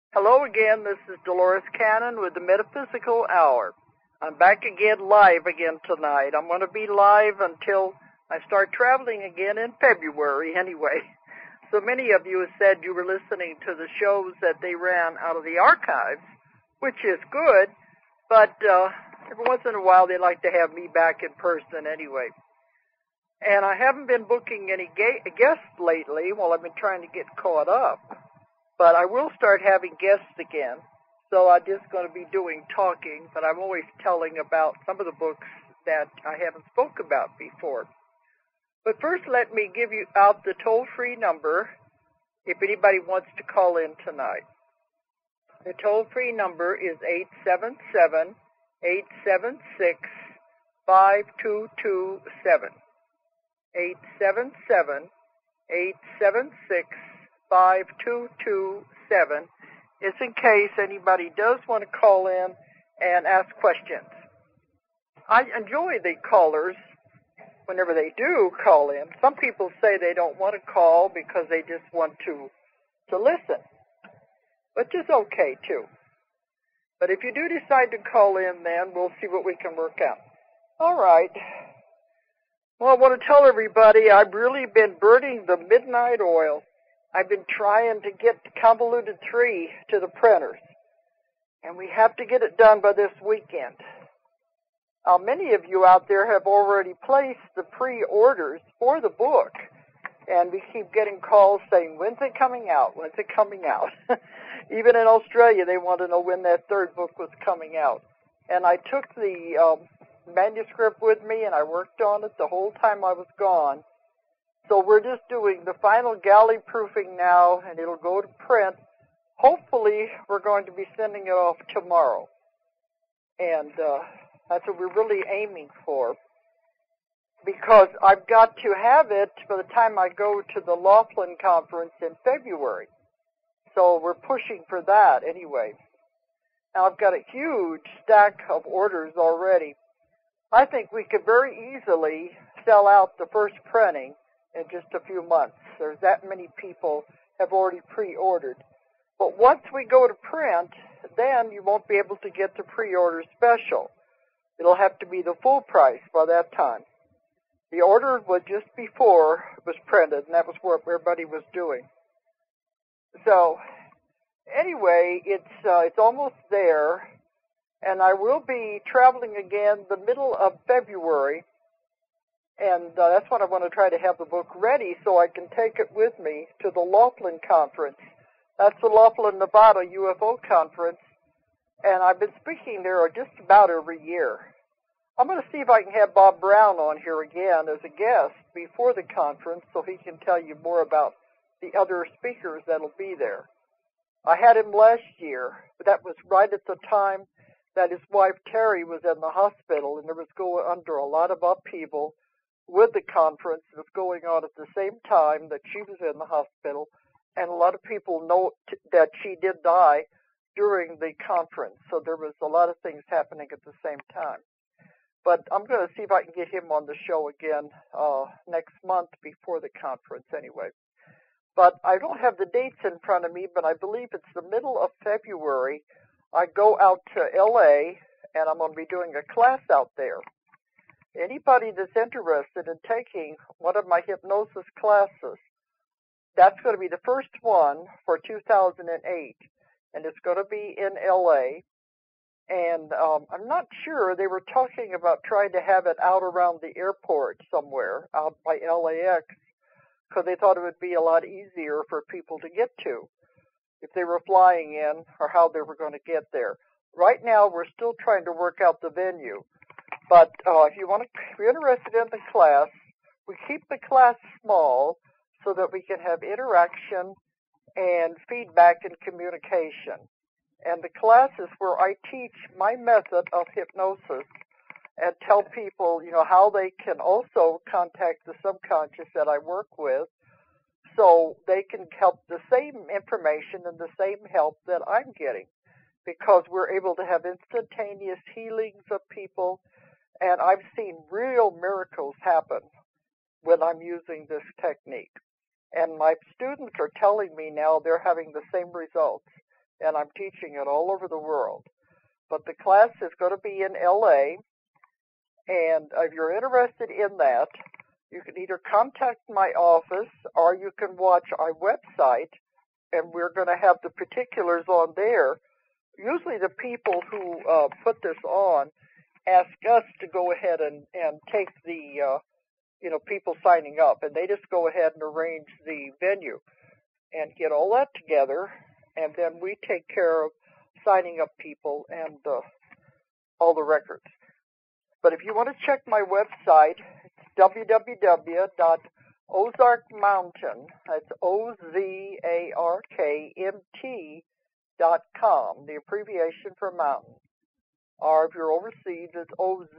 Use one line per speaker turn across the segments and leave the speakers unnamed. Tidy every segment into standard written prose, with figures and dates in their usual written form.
Hello again, this is Dolores Cannon with the Metaphysical Hour. I'm back again live again tonight. I'm going to be live until I start traveling again in February anyway. So many of you have said you were listening to the shows that they ran out of the archives, which is good, but every once in a while they like to have me back in person anyway. And I haven't been booking any guests lately while I've been trying to get caught up. But I will start having guests again, so I'm just going to be doing talking, but I'm always telling about some of the books that I haven't spoke about before. But first, let me give you out the toll-free number if anybody wants to call in tonight. The toll-free number is 877-876-5227. 877-876-5227 is in case anybody does want to call in and ask questions. I enjoy the callers whenever they do call in. Some people say they don't want to call because they just want to listen, which is okay too. But if you do decide to call in, then we'll see what we can work out. All right. Well, I want to tell everybody I've really been burning the midnight oil. I've been trying to get Convoluted 3 to the printers, and we have to get it done by this weekend. Many of you out there have already placed the pre-orders for the book, and we keep getting calls saying, when's it coming out? When's it coming out? Even in Australia, they want to know when that third book was coming out. And I took the manuscript with me, and I worked on it the whole time I was gone. So we're just doing the final galley proofing now, and it'll go to print. Hopefully, we're going to be sending it off tomorrow. And that's what we're really aiming for, because I've got to have it by the time I go to the Laughlin conference in February. So we're pushing for that anyway. Now, I've got a huge stack of orders already. I think we could very easily sell out the first printing in just a few months. There's that many people have already pre-ordered. But once we go to print, then you won't be able to get the pre-order special. It'll have to be the full price by that time. The order was just before it was printed, and that was what everybody was doing. So, anyway, it's almost there, and I will be traveling again the middle of February. And that's when I want to try to have the book ready so I can take it with me to the Laughlin conference. That's the Laughlin, Nevada UFO conference. And I've been speaking there just about every year. I'm going to see if I can have Bob Brown on here again as a guest before the conference so he can tell you more about the other speakers that'll be there. I had him last year, but that was right at the time that his wife Terry was in the hospital, and there was going under a lot of upheaval with the conference that was going on at the same time that she was in the hospital, and a lot of people know that she did die during the conference, so there was a lot of things happening at the same time. But I'm going to see if I can get him on the show again next month before the conference anyway. But I don't have the dates in front of me, but I believe it's the middle of February. I go out to L.A., and I'm going to be doing a class out there. Anybody that's interested in taking one of my hypnosis classes, that's going to be the first one for 2008, and it's going to be in L.A., and I'm not sure. They were talking about trying to have it out around the airport somewhere, out by LAX, because they thought it would be a lot easier for people to get to if they were flying in or how they were going to get there. Right now, we're still trying to work out the venue. But if you're interested in the class, we keep the class small so that we can have interaction and feedback and communication. And the class is where I teach my method of hypnosis and tell people, how they can also contact the subconscious that I work with so they can help the same information and the same help that I'm getting, because we're able to have instantaneous healings of people. And I've seen real miracles happen when I'm using this technique. And my students are telling me now they're having the same results. and I'm teaching it all over the world. But the class is going to be in LA, and if you're interested in that, you can either contact my office or you can watch our website, and we're going to have the particulars on there. Usually the people who put this on ask us to go ahead and take the people signing up, and they just go ahead and arrange the venue and get all that together, and then we take care of signing up people and all the records. But if you want to check my website, it's www.ozarkmountain, that's OZARKMT.com, the abbreviation for mountain. Or if you're overseas, it's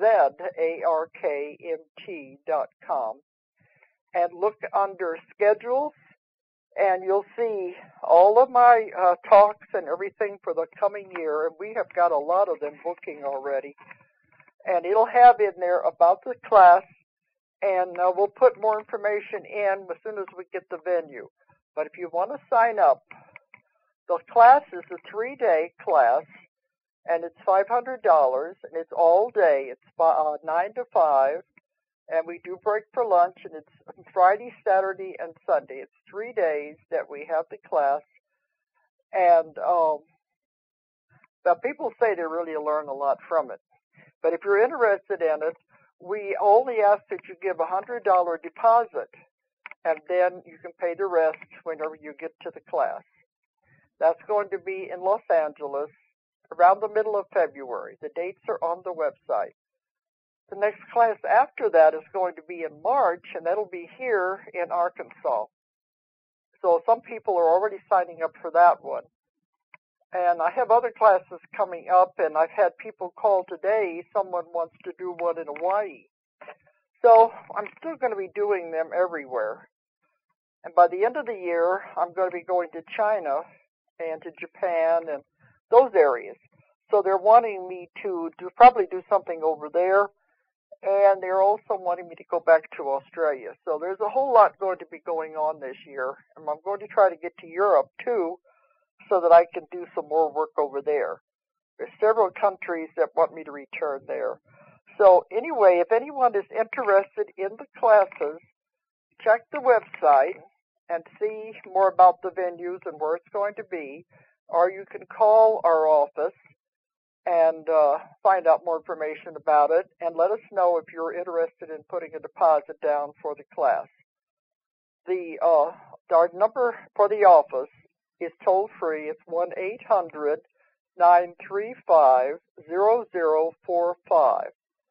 OZARKMT.com. And look under schedules, and you'll see all of my talks and everything for the coming year. And we have got a lot of them booking already. And it'll have in there about the class, and we'll put more information in as soon as we get the venue. But if you want to sign up, the class is a 3-day class, and it's $500, and it's all day. It's 9 to 5, and we do break for lunch, and it's Friday, Saturday, and Sunday. It's 3 days that we have the class, and people say they really learn a lot from it. But if you're interested in it, we only ask that you give a $100 deposit, and then you can pay the rest whenever you get to the class. That's going to be in Los Angeles around the middle of February. The dates are on the website. The next class after that is going to be in March, and that'll be here in Arkansas. So some people are already signing up for that one. And I have other classes coming up, and I've had people call today. Someone wants to do one in Hawaii. So I'm still going to be doing them everywhere. And by the end of the year, I'm going to be going to China and to Japan and those areas. So they're wanting me to probably do something over there, and they're also wanting me to go back to Australia. So there's a whole lot going to be going on this year, and I'm going to try to get to Europe too, so that I can do some more work over there. There's several countries that want me to return there. So anyway, if anyone is interested in the classes, check the website and see more about the venues and where it's going to be, or you can call our office and find out more information about it, and let us know if you're interested in putting a deposit down for the class. Our number for the office is toll free. It's 1-800-935-0045.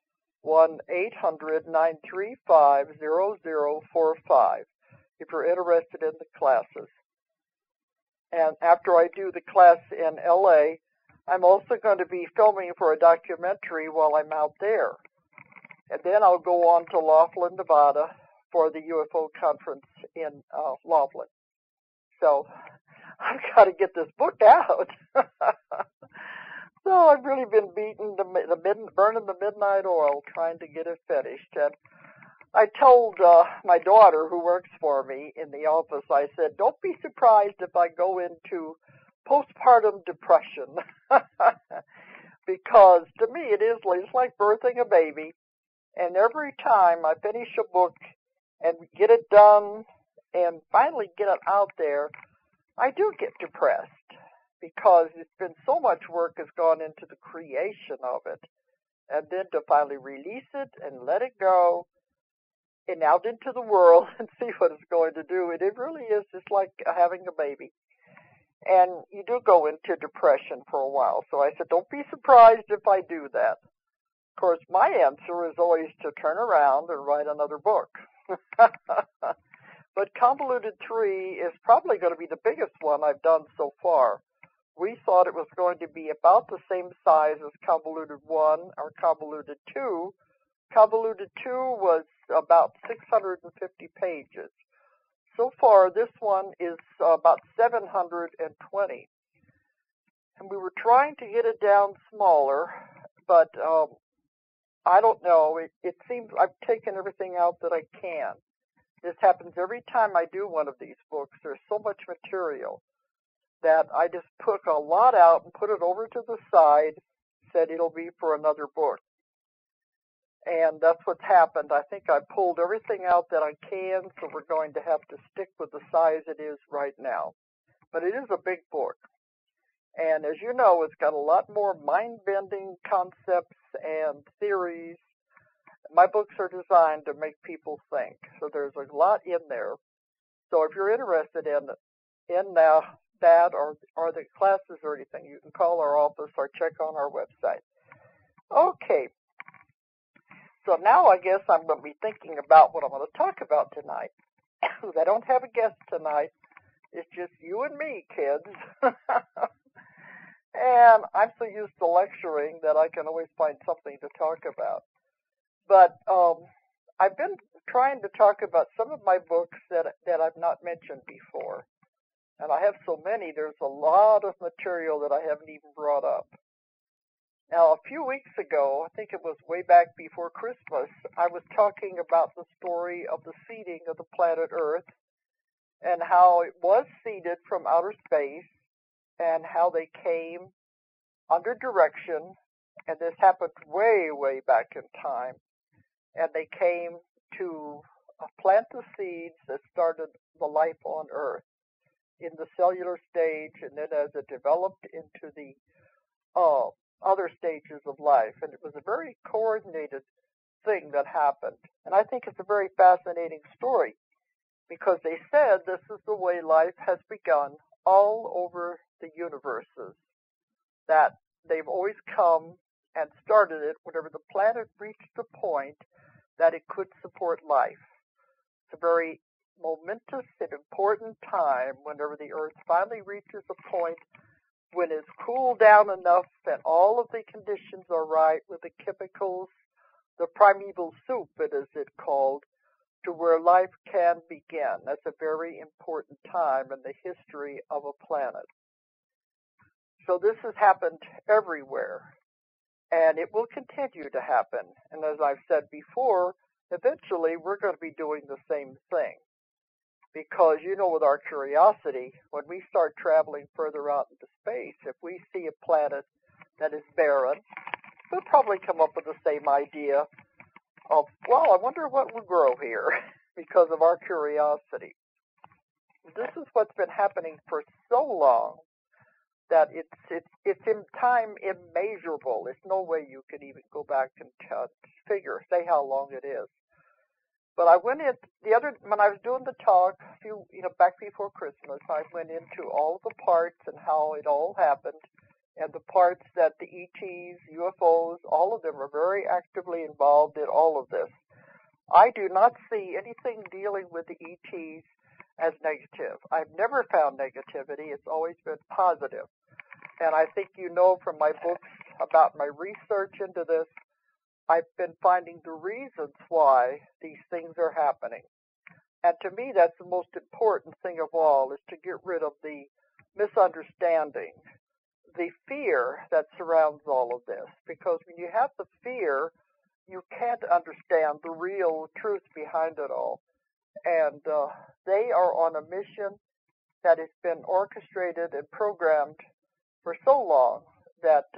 1-800-935-0045 if you're interested in the classes. And after I do the class in LA, I'm also going to be filming for a documentary while I'm out there. And then I'll go on to Laughlin, Nevada for the UFO conference in Laughlin. So I've got to get this book out. So I've really been burning the midnight oil trying to get it finished. And I told my daughter, who works for me in the office, I said, don't be surprised if I go into postpartum depression. Because to me it's like birthing a baby. And every time I finish a book and get it done and finally get it out there, I do get depressed, because it's been so much work has gone into the creation of it. And then to finally release it and let it go and out into the world and see what it's going to do. And it really is just like having a baby. And you do go into depression for a while. So I said, don't be surprised if I do that. Of course, my answer is always to turn around and write another book. But Convoluted 3 is probably going to be the biggest one I've done so far. We thought it was going to be about the same size as Convoluted 1 or Convoluted 2. Convoluted 2 was about 650 pages. So far, this one is about 720. And we were trying to get it down smaller, but I don't know. It seems I've taken everything out that I can. This happens every time I do one of these books. There's so much material. that I just took a lot out and put it over to the side, said it'll be for another book. And that's what's happened. I think I pulled everything out that I can, so we're going to have to stick with the size it is right now. But it is a big book. And as you know, it's got a lot more mind-bending concepts and theories. My books are designed to make people think, so there's a lot in there. So if you're interested in that or the classes or anything, you can call our office or check on our website. Okay. So now I guess I'm going to be thinking about what I'm going to talk about tonight. I don't have a guest tonight. It's just you and me, kids. And I'm so used to lecturing that I can always find something to talk about. But I've been trying to talk about some of my books that I've not mentioned before. And I have so many, there's a lot of material that I haven't even brought up. Now, a few weeks ago, I think it was way back before Christmas, I was talking about the story of the seeding of the planet Earth and how it was seeded from outer space and how they came under direction, and this happened way, way back in time, and they came to plant the seeds that started the life on Earth in the cellular stage, and then as it developed into the other stages of life. And it was a very coordinated thing that happened. And I think it's a very fascinating story because they said this is the way life has begun all over the universes, that they've always come and started it whenever the planet reached the point that it could support life. It's a very momentous and important time whenever the Earth finally reaches a point when it's cooled down enough that all of the conditions are right with the chemicals, the primeval soup, it is called, to where life can begin. That's a very important time in the history of a planet. So this has happened everywhere, and it will continue to happen. And as I've said before, eventually we're going to be doing the same thing. Because, you know, with our curiosity, when we start traveling further out into space, if we see a planet that is barren, we'll probably come up with the same idea of, well, I wonder what will grow here because of our curiosity. This is what's been happening for so long that it's in time immeasurable. There's no way you can even go back and say how long it is. But I went in when I was doing the talk back before Christmas, I went into all of the parts and how it all happened, and the parts that the ETs, UFOs, all of them are very actively involved in all of this. I do not see anything dealing with the ETs as negative. I've never found negativity. It's always been positive. And I think you know from my books about my research into this, I've been finding the reasons why these things are happening. And to me, that's the most important thing of all, is to get rid of the misunderstanding, the fear that surrounds all of this. Because when you have the fear, you can't understand the real truth behind it all. And they are on a mission that has been orchestrated and programmed for so long that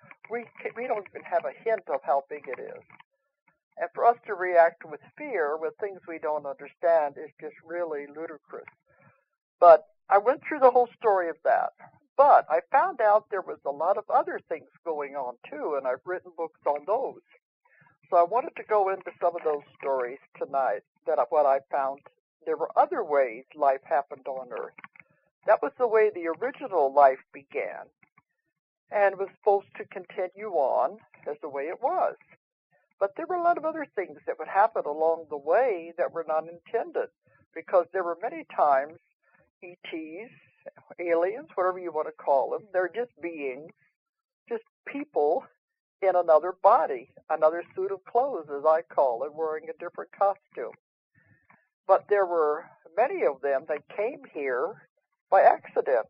we don't even have a hint of how big it is. And for us to react with fear with things we don't understand is just really ludicrous. But I went through the whole story of that. But I found out there was a lot of other things going on too, and I've written books on those. So I wanted to go into some of those stories tonight, what I found. There were other ways life happened on Earth. That was the way the original life began, and was supposed to continue on as the way it was. But there were a lot of other things that would happen along the way that were not intended, because there were many times ETs, aliens, whatever you want to call them, they're just beings, just people in another body, another suit of clothes, as I call it, wearing a different costume. But there were many of them that came here by accident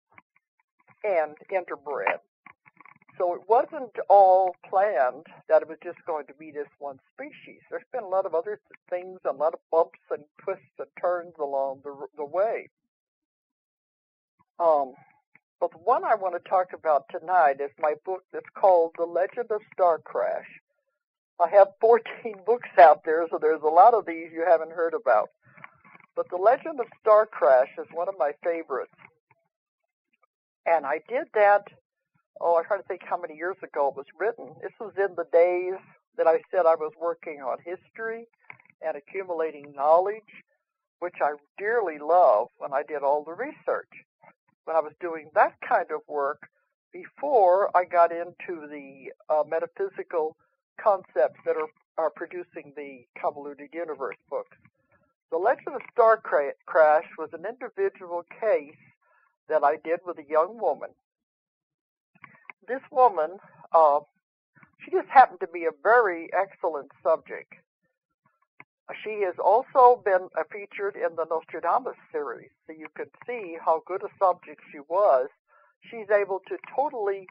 and interbred. So it wasn't all planned that it was just going to be this one species. There's been a lot of other things, a lot of bumps and twists and turns along the way. But the one I want to talk about tonight is my book that's called The Legend of Star Crash. I have 14 books out there, so there's a lot of these you haven't heard about. But The Legend of Star Crash is one of my favorites. And I did that, I'm trying to think how many years ago it was written. This was in the days that I said I was working on history and accumulating knowledge, which I dearly love when I did all the research. When I was doing that kind of work before I got into the metaphysical concepts that are producing the Convoluted Universe books. The Legend of Star Crash was an individual case that I did with a young woman. This woman, she just happened to be a very excellent subject. She has also been featured in the Nostradamus series, so you can see how good a subject she was. She's able to totally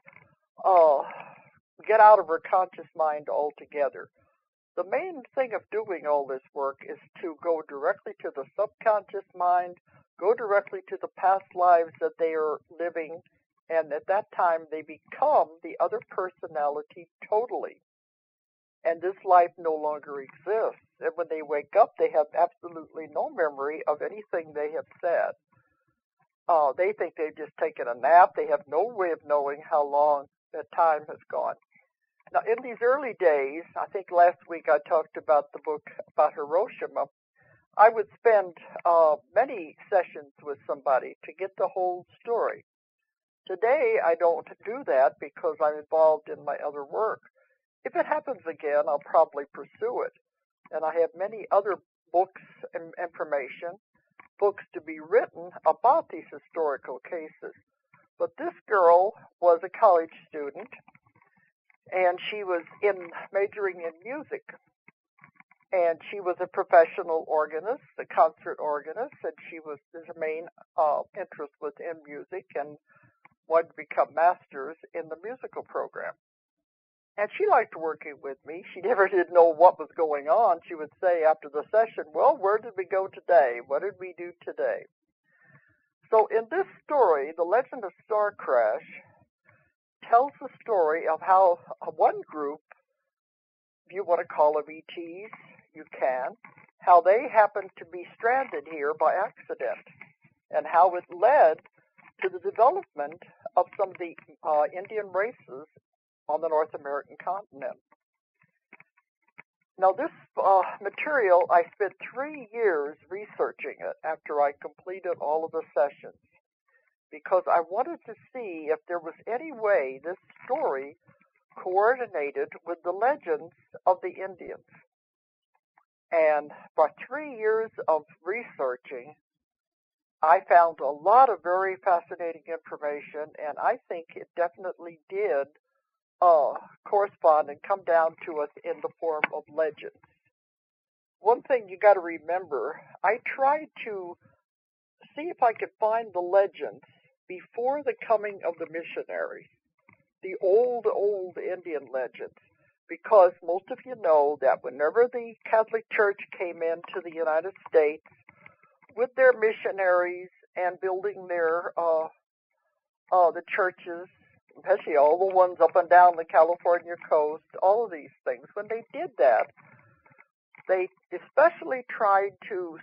get out of her conscious mind altogether. The main thing of doing all this work is to go directly to the subconscious mind, go directly to the past lives that they are living, and at that time they become the other personality totally. And this life no longer exists. And when they wake up, they have absolutely no memory of anything they have said. They think they've just taken a nap. They have no way of knowing how long that time has gone. Now, in these early days, I think last week I talked about the book about Hiroshima. I would spend many sessions with somebody to get the whole story. Today, I don't do that because I'm involved in my other work. If it happens again, I'll probably pursue it. And I have many other books and information, books to be written about these historical cases. But this girl was a college student, and she was majoring in music. And she was a professional organist, a concert organist, and her main interest was in music and wanted to become masters in the musical program. And she liked working with me. She never did know what was going on. She would say after the session, well, where did we go today? What did we do today? So in this story, The Legend of Star Crash tells the story of how one group, if you want to call them ETs, you can, how they happened to be stranded here by accident, and how it led to the development of some of the Indian races on the North American continent. Now, this material, I spent 3 years researching it after I completed all of the sessions, because I wanted to see if there was any way this story coordinated with the legends of the Indians. And by 3 years of researching, I found a lot of very fascinating information, and I think it definitely did correspond and come down to us in the form of legends. One thing you got to remember, I tried to see if I could find the legends before the coming of the missionaries, the old Indian legends, because most of you know that whenever the Catholic Church came into the United States with their missionaries and building their the churches, especially all the ones up and down the California coast, all of these things, when they did that, they especially tried to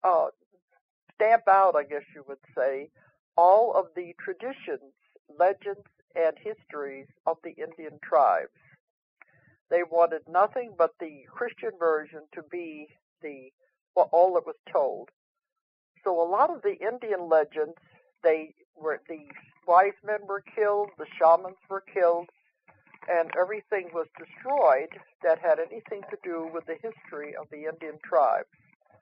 stamp out, I guess you would say, all of the traditions, legends, and histories of the Indian tribes. They wanted nothing but the Christian version to be all that was told. So a lot of the Indian legends, the wise men were killed, the shamans were killed, and everything was destroyed that had anything to do with the history of the Indian tribes.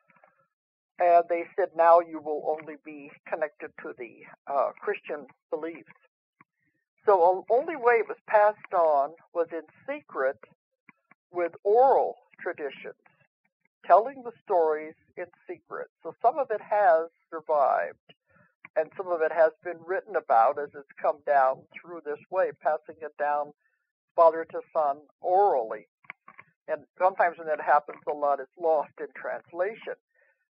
And they said, now you will only be connected to the Christian beliefs. So the only way it was passed on was in secret with oral traditions, telling the stories in secret. So some of it has survived, and some of it has been written about as it's come down through this way, passing it down father to son orally. And sometimes when that happens, a lot is lost in translation.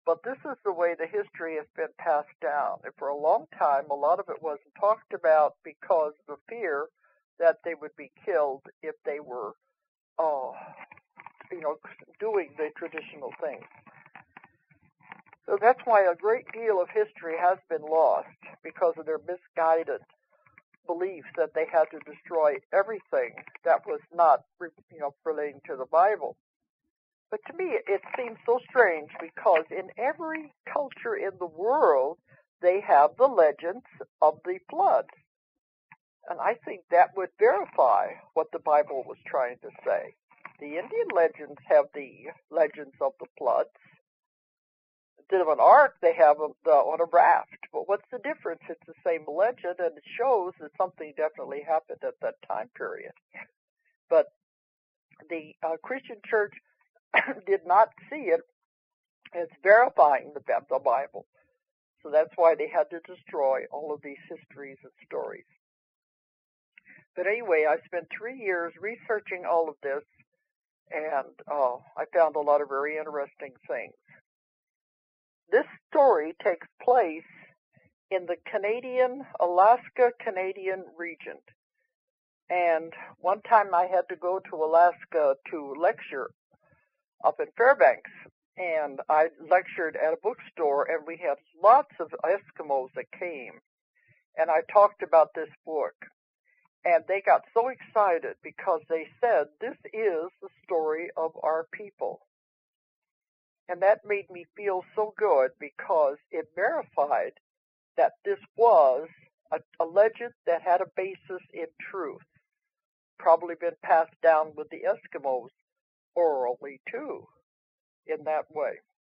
But this is the way the history has been passed down. And for a long time, a lot of it wasn't talked about because of the fear that they would be killed if they were, uh, doing the traditional things. So that's why a great deal of history has been lost, because of their misguided beliefs that they had to destroy everything that was not, relating to the Bible. But to me, it seems so strange, because in every culture in the world, they have the legends of the flood. And I think that would verify what the Bible was trying to say. The Indian legends have the legends of the floods. Instead of an ark, they have on a raft. But what's the difference? It's the same legend, and it shows that something definitely happened at that time period. But the Christian church did not see it as verifying the Bible. So that's why they had to destroy all of these histories and stories. But anyway, I spent 3 years researching all of this, and I found a lot of very interesting things. This story takes place in the Alaska-Canadian region. And one time I had to go to Alaska to lecture up in Fairbanks. And I lectured at a bookstore, and we had lots of Eskimos that came. And I talked about this book. And they got so excited because they said, this is the story of our people. And that made me feel so good, because it verified that this was a legend that had a basis in truth. Probably been passed down with the Eskimos orally too, in that way.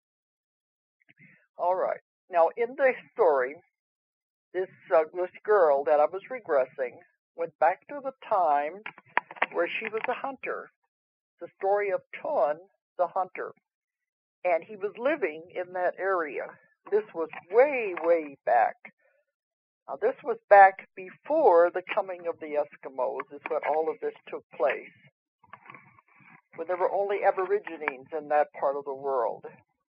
All right. Now, in the story, this girl that I was regressing went back to the time where she was a hunter. The story of Tun, the hunter. And he was living in that area. This was way, way back. Now, this was back before the coming of the Eskimos, is when all of this took place, when there were only Aborigines in that part of the world.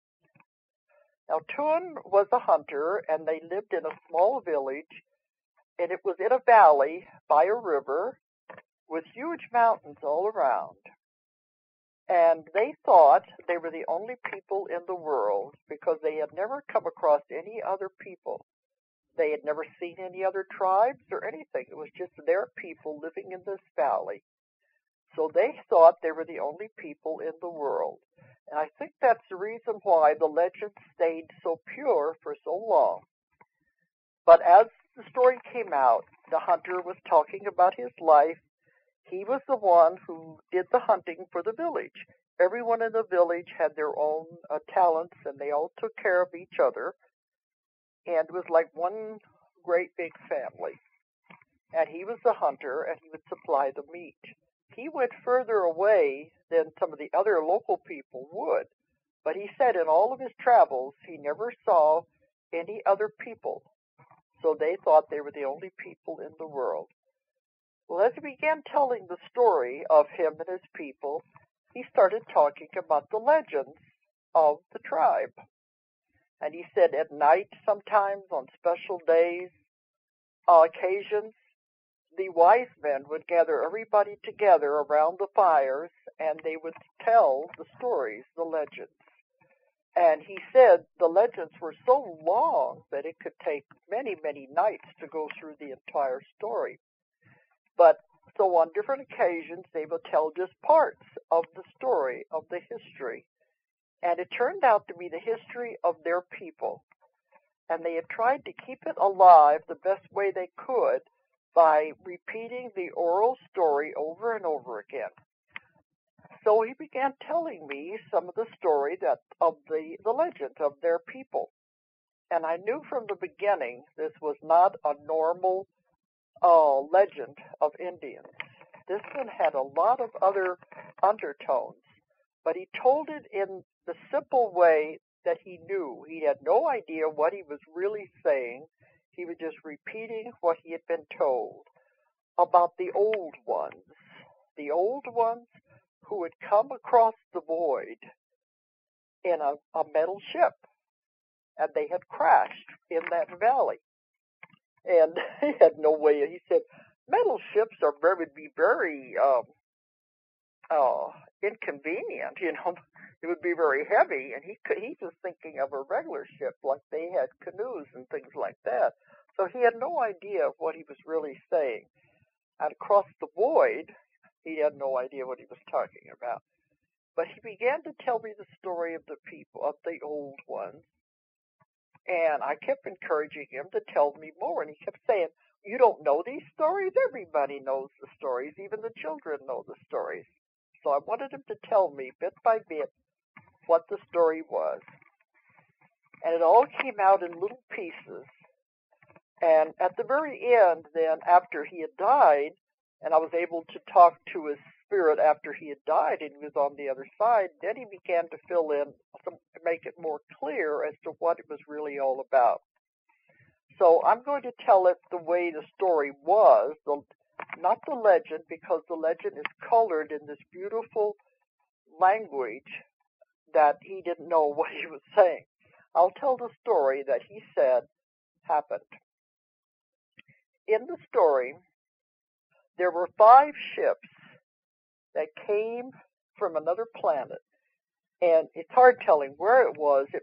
Now, Tun was a hunter, and they lived in a small village, and it was in a valley by a river with huge mountains all around. And they thought they were the only people in the world, because they had never come across any other people. They had never seen any other tribes or anything. It was just their people living in this valley. So they thought they were the only people in the world. And I think that's the reason why the legend stayed so pure for so long. But as the story came out, the hunter was talking about his life. He was the one who did the hunting for the village. Everyone in the village had their own talents, and they all took care of each other. And it was like one great big family. And he was the hunter, and he would supply the meat. He went further away than some of the other local people would. But he said in all of his travels, he never saw any other people. So they thought they were the only people in the world. Well, as he began telling the story of him and his people, he started talking about the legends of the tribe. And he said at night, sometimes on special days, occasions, the wise men would gather everybody together around the fires, and they would tell the stories, the legends. And he said the legends were so long that it could take many, many nights to go through the entire story. But so on different occasions, they would tell just parts of the story, of the history. And it turned out to be the history of their people. And they had tried to keep it alive the best way they could by repeating the oral story over and over again. So he began telling me some of the story of the legend of their people. And I knew from the beginning this was not a normal legend of Indians. This one had a lot of other undertones, but he told it in the simple way that he knew. He had no idea what he was really saying. He was just repeating what he had been told about the old ones who had come across the void in a metal ship. and they had crashed in that valley. And he had no way. He said, metal ships would be very inconvenient. It would be very heavy. And he was thinking of a regular ship, like they had canoes and things like that. So he had no idea of what he was really saying. And across the void, he had no idea what he was talking about. But he began to tell me the story of the people, of the old ones. And I kept encouraging him to tell me more. And he kept saying, you don't know these stories? Everybody knows the stories. Even the children know the stories. So I wanted him to tell me bit by bit what the story was. And it all came out in little pieces. And at the very end, then, after he had died, and I was able to talk to his spirit after he had died and he was on the other side, then he began to fill in, to make it more clear as to what it was really all about. So I'm going to tell it the way the story was, not the legend, because the legend is colored in this beautiful language that he didn't know what he was saying. I'll tell the story that he said happened. In the story, there were 5 ships that came from another planet, and it's hard telling where it was. It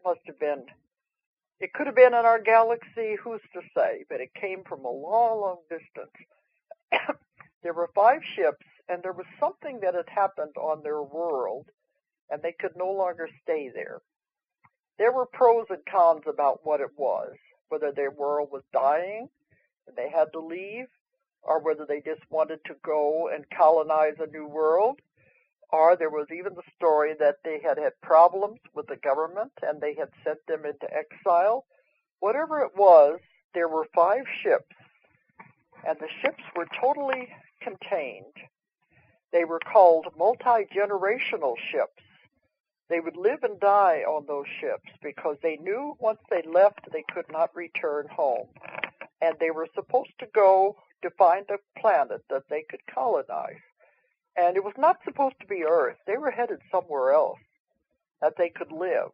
could have been in our galaxy, who's to say, but it came from a long, long distance. There were 5 ships, and there was something that had happened on their world, and they could no longer stay there. There were pros and cons about what it was, whether their world was dying and they had to leave, or whether they just wanted to go and colonize a new world, or there was even the story that they had had problems with the government and they had sent them into exile. Whatever it was, there were 5 ships, and the ships were totally contained. They were called multi-generational ships. They would live and die on those ships because they knew once they left they could not return home. And they were supposed to go to find a planet that they could colonize. And it was not supposed to be Earth. They were headed somewhere else that they could live.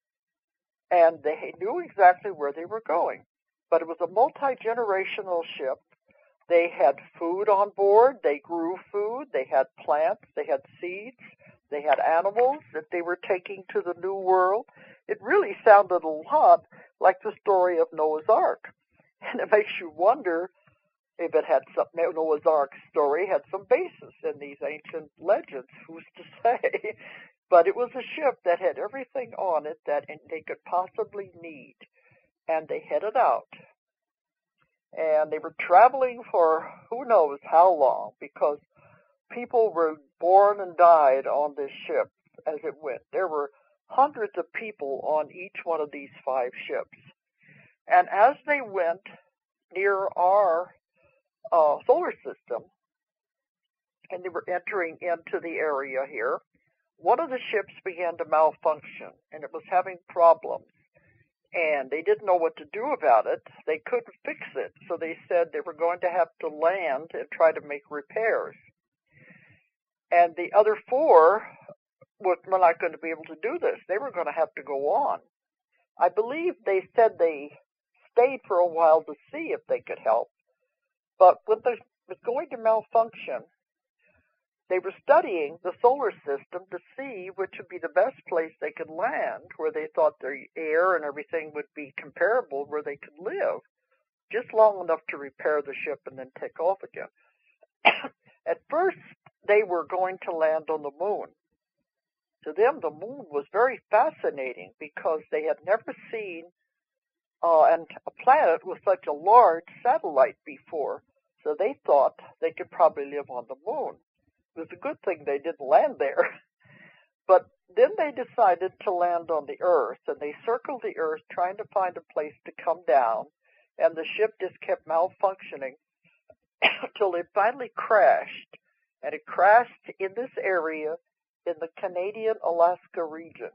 And they knew exactly where they were going. But it was a multi-generational ship. They had food on board. They grew food. They had plants. They had seeds. They had animals that they were taking to the new world. It really sounded a lot like the story of Noah's Ark. And it makes you wonder if it had some, Noah's Ark story had some basis in these ancient legends. Who's to say? But it was a ship that had everything on it that they could possibly need. And they headed out. And they were traveling for who knows how long, because people were born and died on this ship as it went. There were hundreds of people on each one of these 5 ships. And as they went near our solar system, and they were entering into the area here, one of the ships began to malfunction, and it was having problems. And they didn't know what to do about it. They couldn't fix it, so they said they were going to have to land and try to make repairs. And the other 4 were not going to be able to do this. They were going to have to go on. I believe they said they stayed for a while to see if they could help. But when it was going to malfunction, they were studying the solar system to see which would be the best place they could land, where they thought the air and everything would be comparable, where they could live, just long enough to repair the ship and then take off again. At first, they were going to land on the moon. To them, the moon was very fascinating because they had never seen a planet with such a large satellite before, so they thought they could probably live on the moon. It was a good thing they didn't land there. But then they decided to land on the Earth, and they circled the Earth trying to find a place to come down, and the ship just kept malfunctioning until it finally crashed, and it crashed in this area in the Canadian-Alaska region.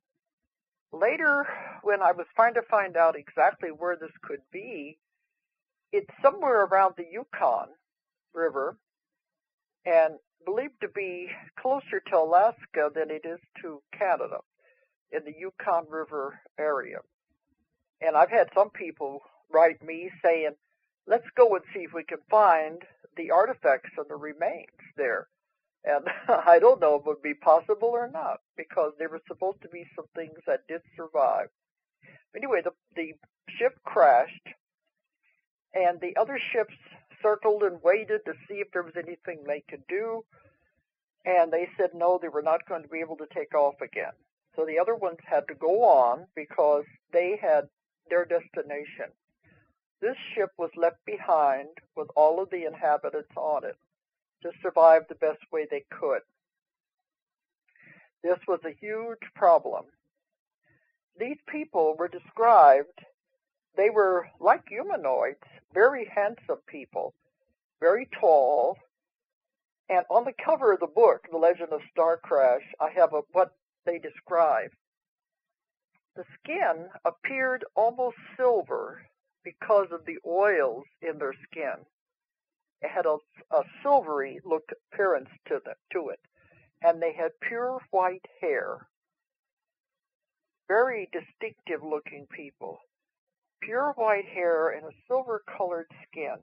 Later, when I was trying to find out exactly where this could be, it's somewhere around the Yukon River, and believed to be closer to Alaska than it is to Canada, in the Yukon River area. And I've had some people write me saying, let's go and see if we can find the artifacts and the remains there. And I don't know if it would be possible or not, because there were supposed to be some things that did survive. Anyway, the ship crashed, and the other ships circled and waited to see if there was anything they could do. And they said no, they were not going to be able to take off again. So the other ones had to go on because they had their destination. This ship was left behind with all of the inhabitants on it to survive the best way they could. This was a huge problem. These people were described, they were like humanoids, very handsome people, very tall. And on the cover of the book, The Legend of Star Crash, I have what they describe. The skin appeared almost silver because of the oils in their skin. It had a silvery look appearance to it. And they had pure white hair. Very distinctive looking people. Pure white hair and a silver colored skin.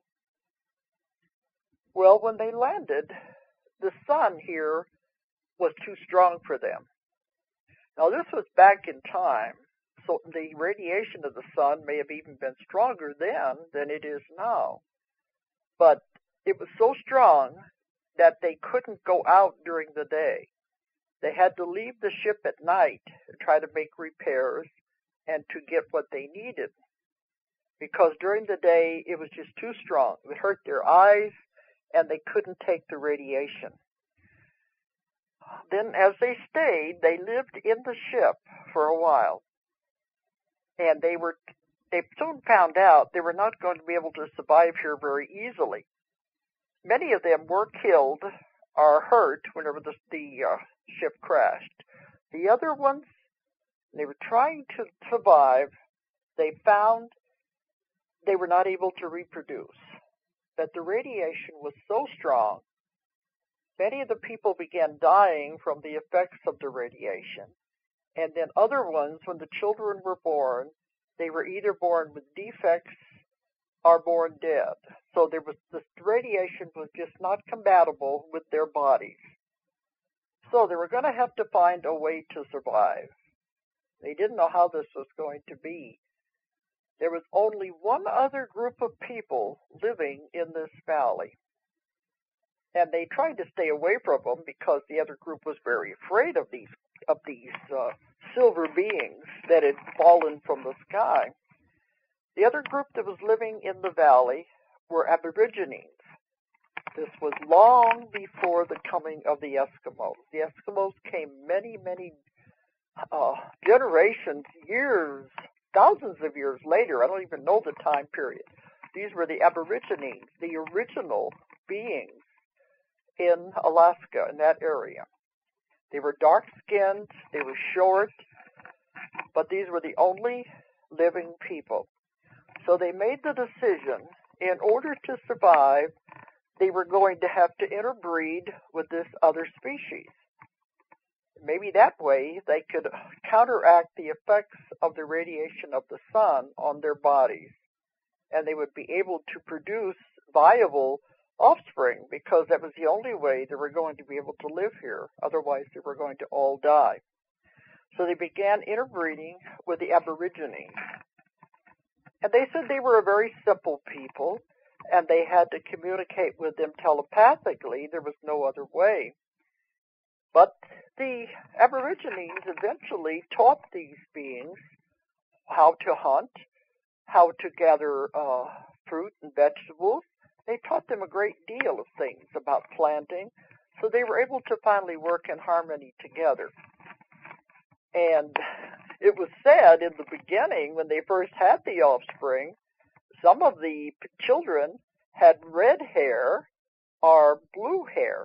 Well, when they landed, the sun here was too strong for them. Now, this was back in time, so the radiation of the sun may have even been stronger then than it is now. But it was so strong that they couldn't go out during the day. They had to leave the ship at night to try to make repairs and to get what they needed. Because during the day, it was just too strong. It hurt their eyes, and they couldn't take the radiation. Then, as they stayed, they lived in the ship for a while. And they soon found out they were not going to be able to survive here very easily. Many of them were killed or hurt whenever the ship crashed. The other ones, they were trying to survive. They found they were not able to reproduce, that the radiation was so strong. Many of the people began dying from the effects of the radiation. And then other ones, when the children were born, they were either born with defects or born dead. So the radiation was just not compatible with their bodies. So they were going to have to find a way to survive. They didn't know how this was going to be. There was only one other group of people living in this valley. And they tried to stay away from them because the other group was very afraid of these silver beings that had fallen from the sky. The other group that was living in the valley were Aborigines. This was long before the coming of the Eskimos. The Eskimos came many, many generations, years, thousands of years later. I don't even know the time period. These were the Aborigines, the original beings in Alaska, in that area. They were dark-skinned, they were short, but these were the only living people. So they made the decision, in order to survive, they were going to have to interbreed with this other species. Maybe that way they could counteract the effects of the radiation of the sun on their bodies, and they would be able to produce viable offspring, because that was the only way they were going to be able to live here. Otherwise, they were going to all die. So they began interbreeding with the Aborigines. And they said they were a very simple people, and they had to communicate with them telepathically. There was no other way. But the Aborigines eventually taught these beings how to hunt, how to gather fruit and vegetables. They taught them a great deal of things about planting, so they were able to finally work in harmony together. And it was said in the beginning, when they first had the offspring, some of the children had red hair or blue hair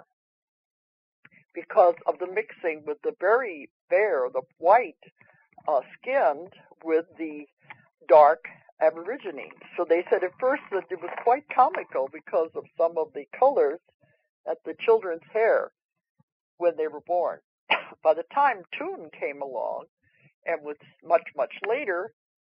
because of the mixing with the very fair, the white skinned with the dark Aborigines. So they said at first that it was quite comical because of some of the colors at the children's hair when they were born. By the time Toon came along, and was much, much later,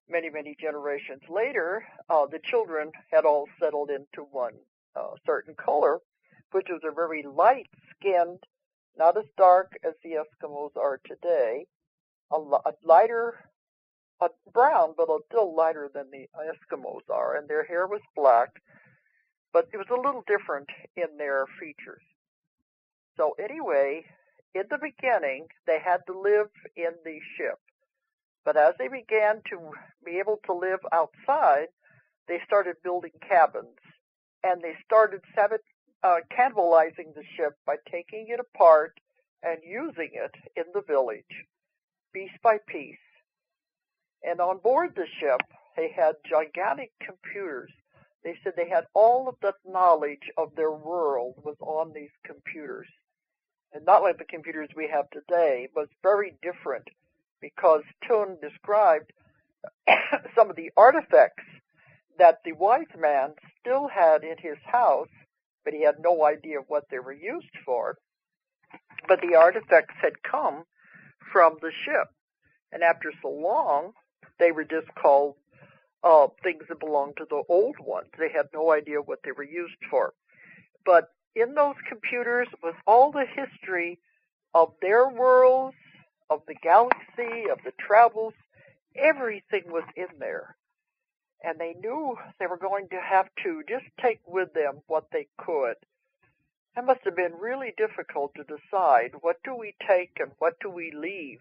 many, many generations later, the children had all settled into one certain color, which was a very light-skinned, not as dark as the Eskimos are today, a lighter, a brown, but still lighter than the Eskimos are, and their hair was black, but it was a little different in their features. So anyway, in the beginning, they had to live in the ship. But as they began to be able to live outside, they started building cabins. And they started cannibalizing the ship by taking it apart and using it in the village, piece by piece. And on board the ship, they had gigantic computers. They said they had all of the knowledge of their world was on these computers. And not like the computers we have today, but it's very different, because Toon described some of the artifacts that the wise man still had in his house, but he had no idea what they were used for. But the artifacts had come from the ship. And after so long, they were just called things that belonged to the old ones. They had no idea what they were used for. But in those computers was all the history of their worlds, of the galaxy, of the travels. Everything was in there. And they knew they were going to have to just take with them what they could. It must have been really difficult to decide, what do we take and what do we leave?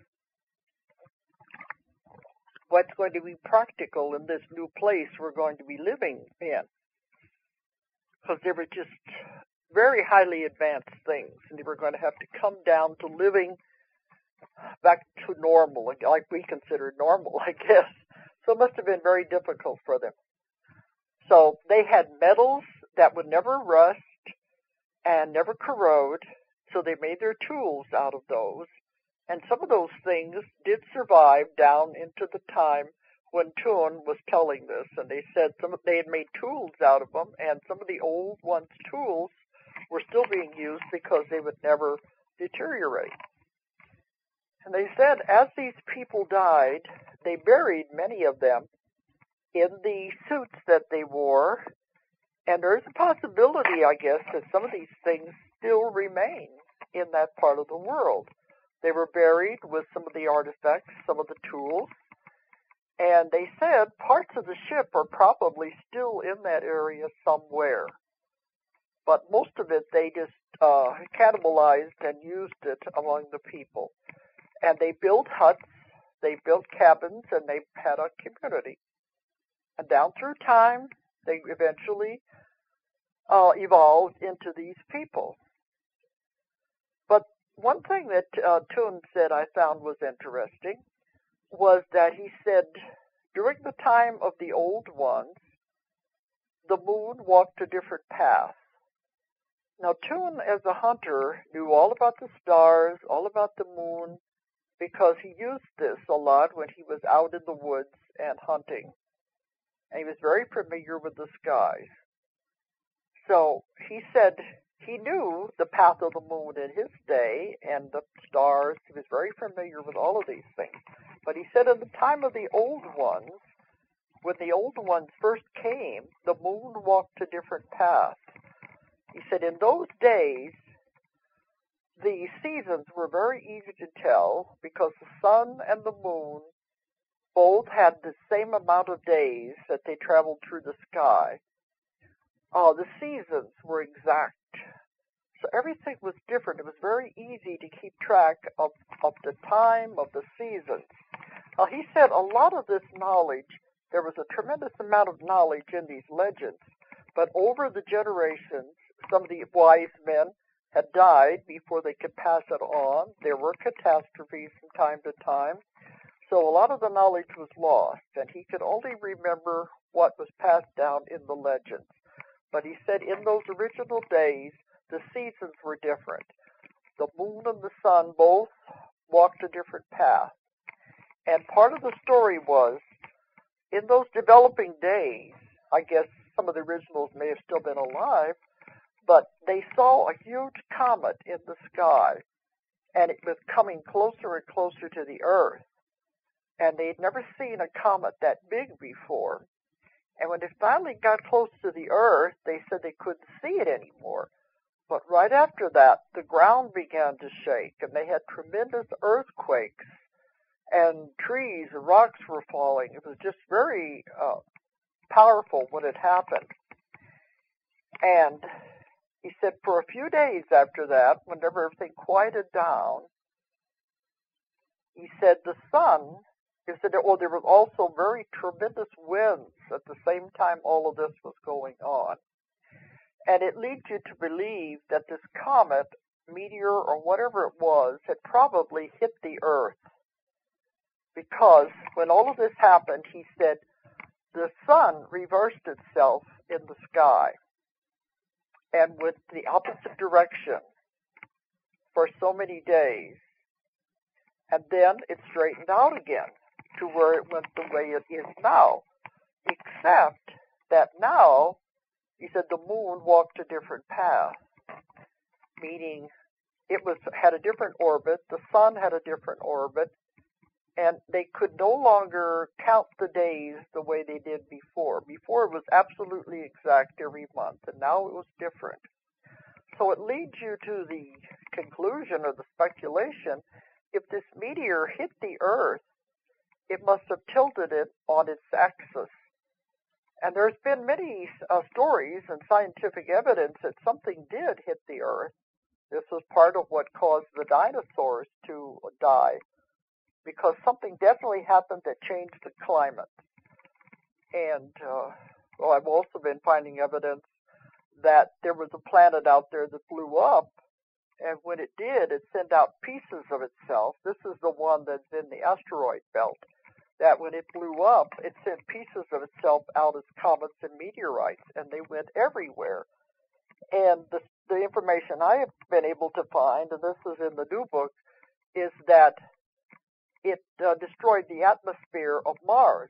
What's going to be practical in this new place we're going to be living in? Because they were just very highly advanced things, and they were going to have to come down to living back to normal, like we consider normal, I guess. So it must have been very difficult for them. So they had metals that would never rust and never corrode, so they made their tools out of those. And some of those things did survive down into the time when Toon was telling this. And they said they had made tools out of them, and some of the old ones' tools were still being used because they would never deteriorate. And they said as these people died, they buried many of them in the suits that they wore. And there's a possibility, I guess, that some of these things still remain in that part of the world. They were buried with some of the artifacts, some of the tools. And they said parts of the ship are probably still in that area somewhere. But most of it, they just cannibalized and used it among the people. And they built huts, they built cabins, and they had a community. And down through time, they eventually evolved into these people. But one thing that Toon said I found was interesting was that he said during the time of the old ones, the moon walked a different path. Now, Toon, as a hunter, knew all about the stars, all about the moon, because he used this a lot when he was out in the woods and hunting. And he was very familiar with the skies. So he said he knew the path of the moon in his day and the stars. He was very familiar with all of these things. But he said in the time of the old ones, when the old ones first came, the moon walked a different path. He said in those days, the seasons were very easy to tell because the sun and the moon both had the same amount of days that they traveled through the sky. The seasons were exact. So everything was different. It was very easy to keep track of the time, of the seasons. He said a lot of this knowledge, there was a tremendous amount of knowledge in these legends, but over the generations, some of the wise men had died before they could pass it on. There were catastrophes from time to time. So a lot of the knowledge was lost, and he could only remember what was passed down in the legends. But he said in those original days, the seasons were different. The moon and the sun both walked a different path. And part of the story was, in those developing days, I guess some of the originals may have still been alive, but they saw a huge comet in the sky, and it was coming closer and closer to the Earth. and they'd never seen a comet that big before. And when it finally got close to the Earth, they said they couldn't see it anymore. But right after that, the ground began to shake, and they had tremendous earthquakes, and trees and rocks were falling. It was just very powerful when it happened. And he said for a few days after that, whenever everything quieted down, he said the sun, he said, well, there was also very tremendous winds at the same time all of this was going on. And it leads you to believe that this comet, meteor, or whatever it was, had probably hit the Earth. Because when all of this happened, he said, the sun reversed itself in the sky and went the opposite direction for so many days. And then it straightened out again to where it went the way it is now. Except that now, he said the moon walked a different path, meaning it had a different orbit, the sun had a different orbit, and they could no longer count the days the way they did before. Before it was absolutely exact every month, and now it was different. So it leads you to the conclusion or the speculation, if this meteor hit the Earth, it must have tilted it on its axis. And there's been many stories and scientific evidence that something did hit the Earth. This was part of what caused the dinosaurs to die, because something definitely happened that changed the climate. And I've also been finding evidence that there was a planet out there that blew up, and when it did, it sent out pieces of itself. This is the one that's in the asteroid belt, that when it blew up, it sent pieces of itself out as comets and meteorites, and they went everywhere. And the information I have been able to find, and this is in the new book, is that it destroyed the atmosphere of Mars.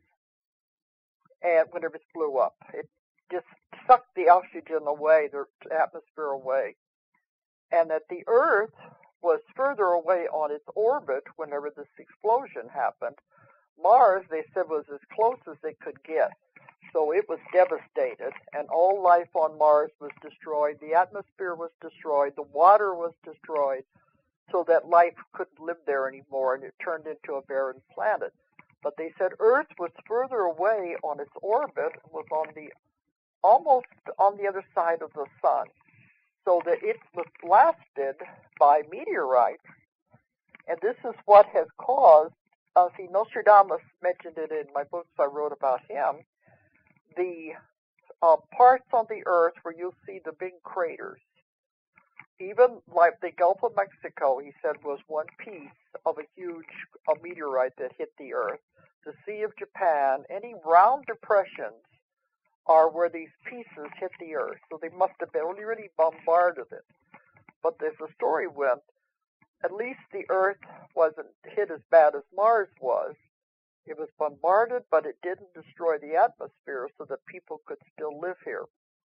And whenever it blew up, it just sucked the oxygen away, the atmosphere away. And that the Earth was further away on its orbit whenever this explosion happened. Mars, they said, was as close as they could get. So it was devastated, and all life on Mars was destroyed. The atmosphere was destroyed. The water was destroyed, so that life couldn't live there anymore, and it turned into a barren planet. But they said Earth was further away on its orbit, was almost on the other side of the sun, so that it was blasted by meteorites. And this is what has caused, see, Nostradamus mentioned it in my books I wrote about him, the parts on the Earth where you'll see the big craters. Even like the Gulf of Mexico, he said, was one piece of a huge meteorite that hit the Earth. The Sea of Japan, any round depressions are where these pieces hit the Earth. So they must have been really bombarded it. But as the story went, at least the Earth wasn't hit as bad as Mars was. It was bombarded, but it didn't destroy the atmosphere so that people could still live here.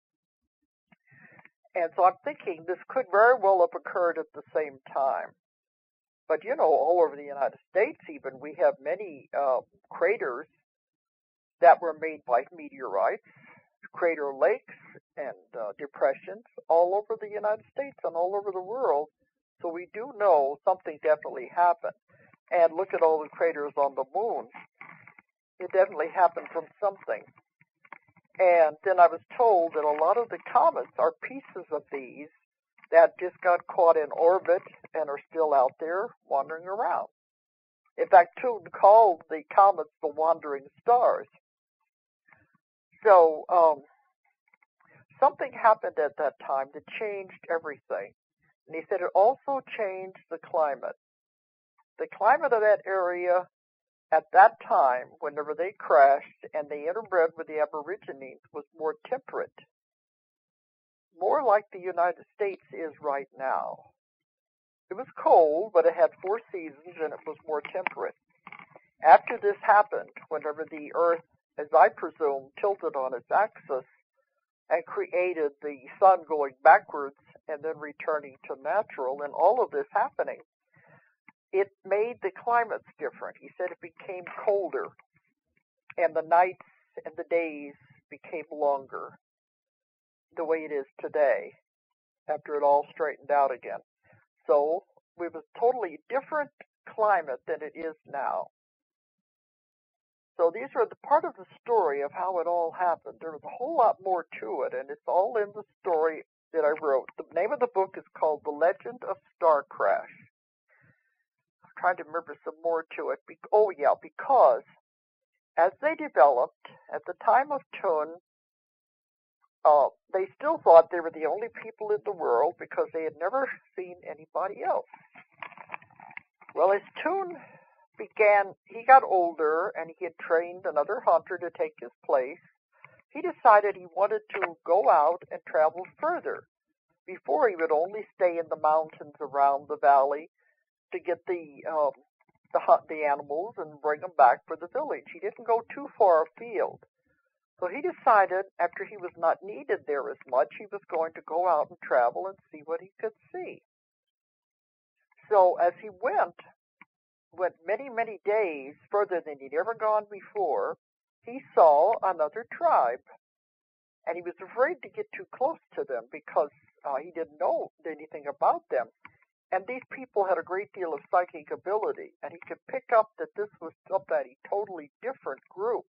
And so I'm thinking this could very well have occurred at the same time. But, you know, all over the United States even, we have many craters that were made by meteorites, crater lakes and depressions all over the United States and all over the world. So we do know something definitely happened. And look at all the craters on the moon. It definitely happened from something. And then I was told that a lot of the comets are pieces of these that just got caught in orbit and are still out there wandering around. In fact, Toon called the comets the wandering stars. So something happened at that time that changed everything. And he said it also changed the climate. The climate of that area at that time, whenever they crashed and they interbred with the Aborigines, was more temperate. More like the United States is right now. It was cold, but it had 4 seasons and it was more temperate. After this happened, whenever the Earth, as I presume, tilted on its axis and created the sun going backwards and then returning to natural, and all of this happening, it made the climates different. He said it became colder, and the nights and the days became longer, the way it is today, after it all straightened out again. So it was a totally different climate than it is now. So these are the part of the story of how it all happened. There was a whole lot more to it, and it's all in the story that I wrote. The name of the book is called The Legend of Star Crash. I'm trying to remember some more to it. Because as they developed, at the time of Tun, they still thought they were the only people in the world because they had never seen anybody else. Well, as Tun he got older and he had trained another hunter to take his place. He decided he wanted to go out and travel further. Before, he would only stay in the mountains around the valley to get the animals and bring them back for the village. He didn't go too far afield. So he decided, after he was not needed there as much, he was going to go out and travel and see what he could see. So as he went many, many days further than he'd ever gone before, he saw another tribe. And he was afraid to get too close to them because he didn't know anything about them. And these people had a great deal of psychic ability, and he could pick up that this was a totally different group.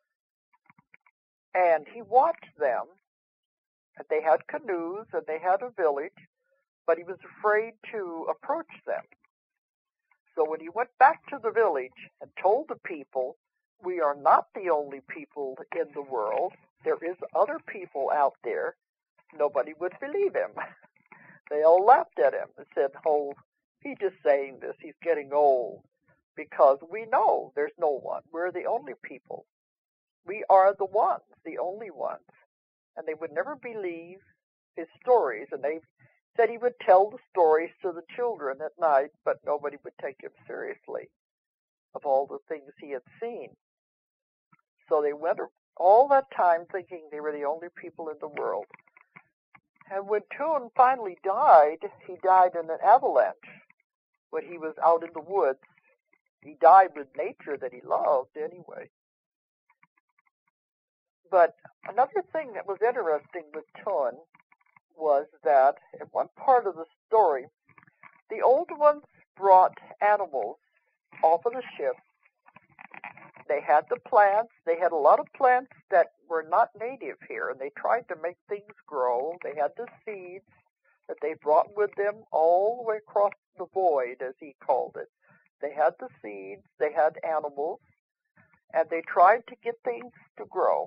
And he watched them, and they had canoes, and they had a village, but he was afraid to approach them. So when he went back to the village and told the people, we are not the only people in the world, there is other people out there, nobody would believe him. They all laughed at him and said, oh, he's just saying this, he's getting old, because we know there's no one. We're the only people. We are the ones, the only ones. And they would never believe his stories, and they said he would tell the stories to the children at night, but nobody would take him seriously of all the things he had seen. So they went all that time thinking they were the only people in the world. And when Tun finally died, he died in an avalanche when he was out in the woods. He died with nature that he loved anyway. But another thing that was interesting with Tun was that in one part of the story, the old ones brought animals off of the ship. They had the plants. They had a lot of plants that were not native here, and they tried to make things grow. They had the seeds that they brought with them all the way across the void, as he called it. They had the seeds, they had animals, and they tried to get things to grow.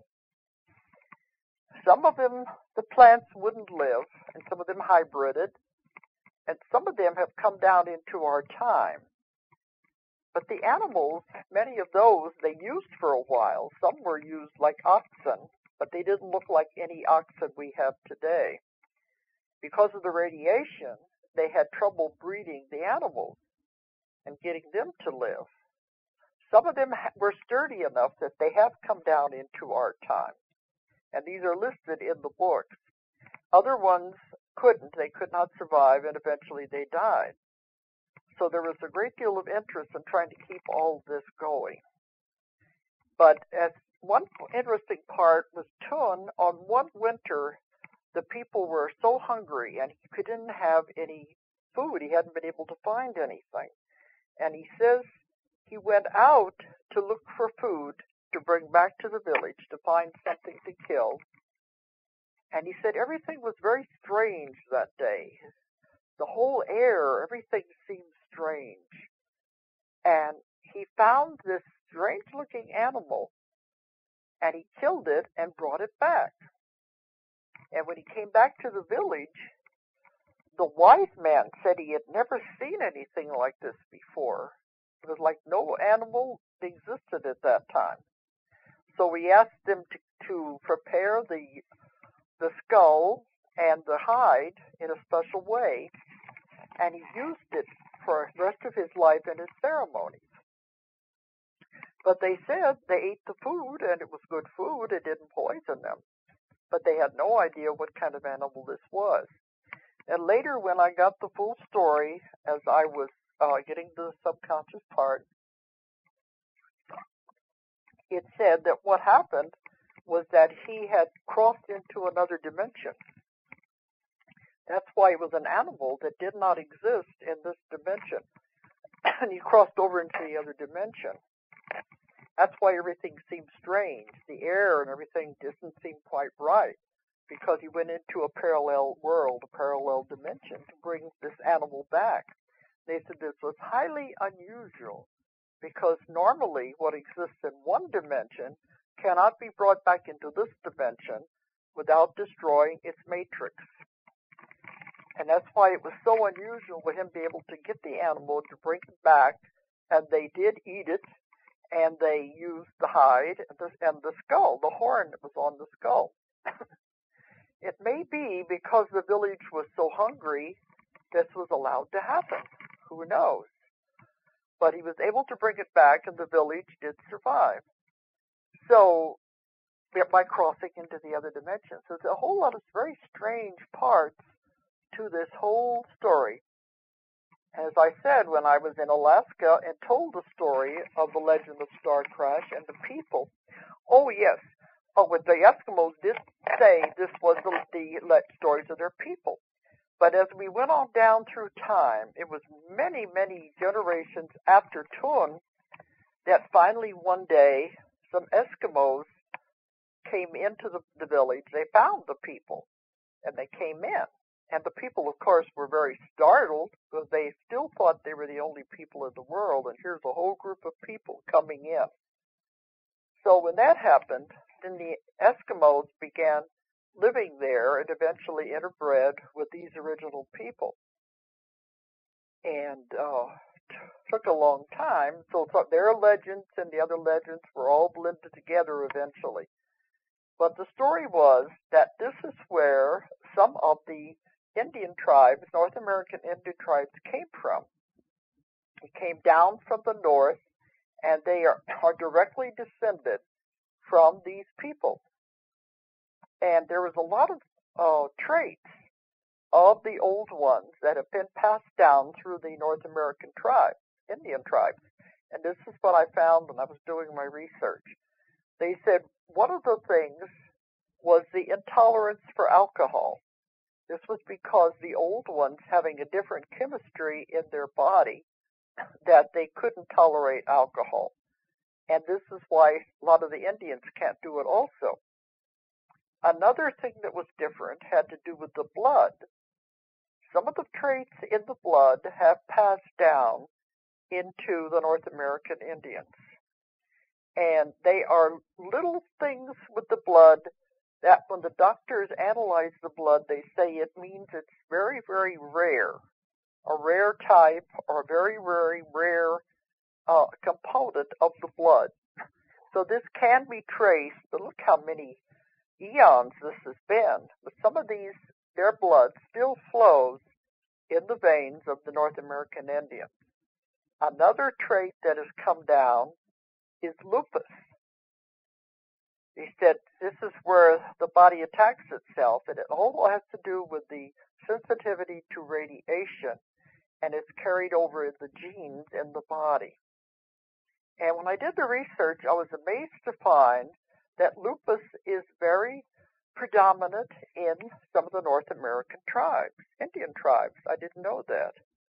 Some of them, the plants wouldn't live, and some of them hybrided, and some of them have come down into our time. But the animals, many of those they used for a while. Some were used like oxen, but they didn't look like any oxen we have today. Because of the radiation, they had trouble breeding the animals and getting them to live. Some of them were sturdy enough that they have come down into our time. And these are listed in the books. Other ones couldn't. They could not survive, and eventually they died. So there was a great deal of interest in trying to keep all this going. But as one interesting part was Tun, on one winter, the people were so hungry, and he didn't have any food. He hadn't been able to find anything. And he says he went out to look for food to bring back to the village to find something to kill. And he said everything was very strange that day. The whole air, everything seemed strange. And he found this strange-looking animal, and he killed it and brought it back. And when he came back to the village, the wise man said he had never seen anything like this before. It was like no animal existed at that time. So we asked him to prepare the skull and the hide in a special way, and he used it for the rest of his life in his ceremonies. But they said they ate the food, and it was good food. It didn't poison them. But they had no idea what kind of animal this was. And later, when I got the full story, as I was getting to the subconscious part, it said that what happened was that he had crossed into another dimension. That's why he was an animal that did not exist in this dimension. And he crossed over into the other dimension. That's why everything seemed strange. The air and everything didn't seem quite right, because he went into a parallel world, a parallel dimension, to bring this animal back. They said this was highly unusual, because normally what exists in one dimension cannot be brought back into this dimension without destroying its matrix. And that's why it was so unusual for him to be able to get the animal to bring it back, and they did eat it, and they used the hide and the skull, the horn that was on the skull. It may be because the village was so hungry, this was allowed to happen. Who knows? But he was able to bring it back, and the village did survive. So, by crossing into the other dimension. So there's a whole lot of very strange parts to this whole story. As I said, when I was in Alaska and told the story of the legend of Star Crash and the people, oh yes, what the Eskimos did say this was the stories of their people. But as we went on down through time, it was many, many generations after Tun that finally one day some Eskimos came into the village. They found the people, and they came in. And the people, of course, were very startled because they still thought they were the only people in the world, and here's a whole group of people coming in. So when that happened, then the Eskimos began living there and eventually interbred with these original people. And took a long time. So their legends and the other legends were all blended together eventually. But the story was that this is where some of the Indian tribes, North American Indian tribes, came from. It came down from the north, and they are directly descended from these people. And there was a lot of traits of the old ones that have been passed down through the North American tribes, Indian tribes. And this is what I found when I was doing my research. They said one of the things was the intolerance for alcohol. This was because the old ones, having a different chemistry in their body, that they couldn't tolerate alcohol. And this is why a lot of the Indians can't do it also. Another thing that was different had to do with the blood. Some of the traits in the blood have passed down into the North American Indians. And they are little things with the blood that when the doctors analyze the blood, they say it means it's very, very rare, a rare type or a very, very rare component of the blood. So this can be traced, but look how many eons this has been. But some of these, their blood still flows in the veins of the North American Indians. Another trait that has come down is lupus. He said this is where the body attacks itself, and it all has to do with the sensitivity to radiation, and it's carried over in the genes in the body. And when I did the research, I was amazed to find that lupus is very predominant in some of the North American tribes, Indian tribes. I didn't know that.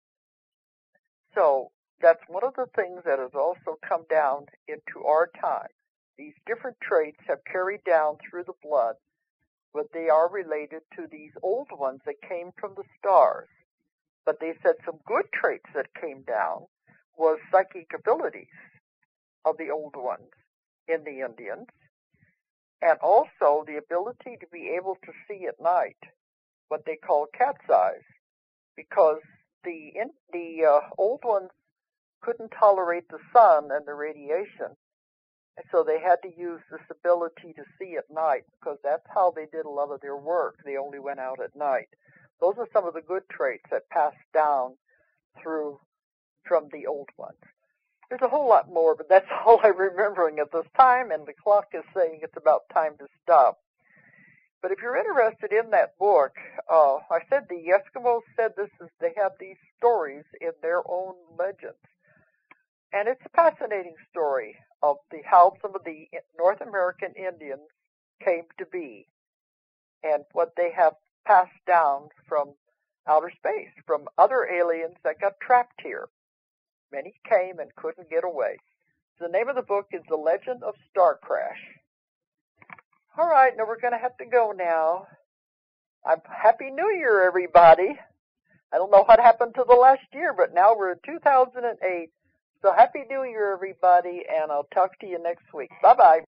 So that's one of the things that has also come down into our time. These different traits have carried down through the blood, but they are related to these old ones that came from the stars. But they said some good traits that came down was psychic abilities of the old ones in the Indians, and also the ability to be able to see at night, what they call cat's eyes, because the old ones couldn't tolerate the sun and the radiation, and so they had to use this ability to see at night, because that's how they did a lot of their work. They only went out at night. Those are some of the good traits that passed down from the old ones. There's a whole lot more, but that's all I'm remembering at this time, and the clock is saying it's about time to stop. But if you're interested in that book, I said the Eskimos said they have these stories in their own legends. And it's a fascinating story of how some of the North American Indians came to be and what they have passed down from outer space, from other aliens that got trapped here. Many came and couldn't get away. The name of the book is The Legend of Star Crash. All right, now we're going to have to go now. Happy New Year, everybody. I don't know what happened to the last year, but now we're in 2008. So Happy New Year, everybody, and I'll talk to you next week. Bye-bye.